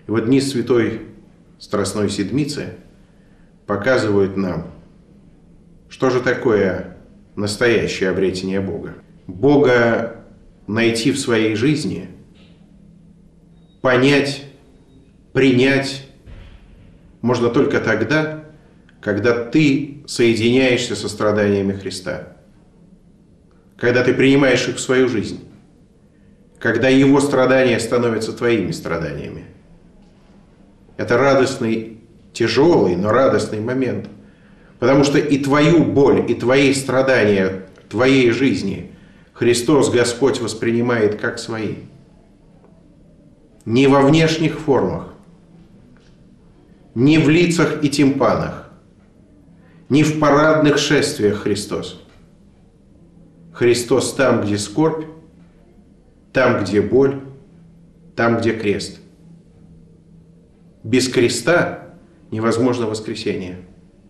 И вот дни Святой Страстной Седмицы показывают нам, что же такое настоящее обретение Бога. Бога найти в своей жизни, понять, принять можно только тогда, когда ты соединяешься со страданиями Христа, когда ты принимаешь их в свою жизнь, когда Его страдания становятся твоими страданиями. Это радостный, тяжелый, но радостный момент, потому что и твою боль, и твои страдания, твоей жизни Христос, Господь, воспринимает как свои. Не во внешних формах, не в лицах и тимпанах, не в парадных шествиях Христос. Христос там, где скорбь, там, где боль, там, где крест. Без креста невозможно воскресение.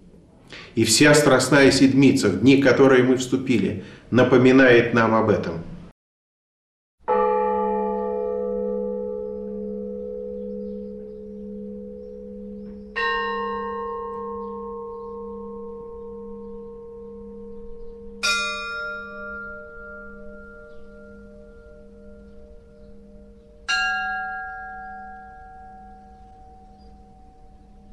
И вся Страстная Седмица, в дни, в которые мы вступили, напоминает нам об этом.